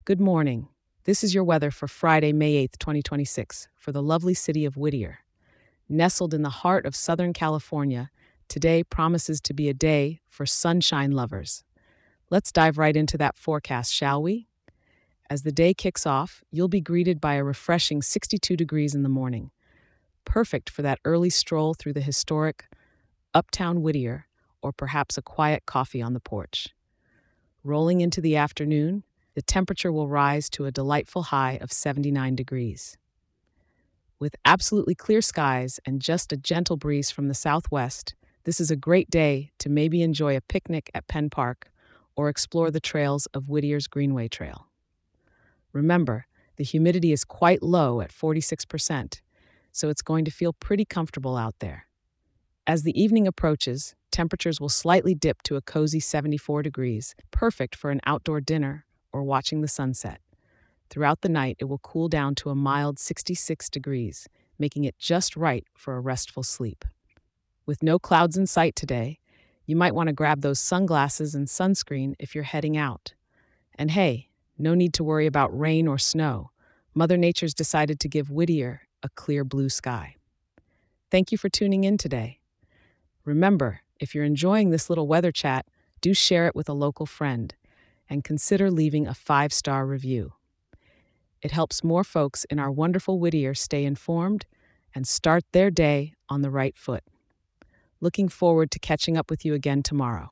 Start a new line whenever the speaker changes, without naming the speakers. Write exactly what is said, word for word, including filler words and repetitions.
Good morning. This is your weather for Friday, May eighth, twenty twenty-six, for the lovely city of Whittier. Nestled in the heart of Southern California, today promises to be a day for sunshine lovers. Let's dive right into that forecast, shall we? As the day kicks off, you'll be greeted by a refreshing sixty-two degrees in the morning, perfect for that early stroll through the historic Uptown Whittier, or perhaps a quiet coffee on the porch. Rolling into the afternoon, the temperature will rise to a delightful high of seventy-nine degrees. With absolutely clear skies and just a gentle breeze from the southwest, this is a great day to maybe enjoy a picnic at Penn Park or explore the trails of Whittier's Greenway Trail. Remember, the humidity is quite low at forty-six percent, so it's going to feel pretty comfortable out there. As the evening approaches, temperatures will slightly dip to a cozy seventy-four degrees, perfect for an outdoor dinner or watching the sunset. Throughout the night, it will cool down to a mild sixty-six degrees, making it just right for a restful sleep. With no clouds in sight today, you might want to grab those sunglasses and sunscreen if you're heading out. And hey, no need to worry about rain or snow. Mother Nature's decided to give Whittier a clear blue sky. Thank you for tuning in today. Remember, if you're enjoying this little weather chat, do share it with a local friend and consider leaving a five-star review. It helps more folks in our wonderful Whittier stay informed and start their day on the right foot. Looking forward to catching up with you again tomorrow.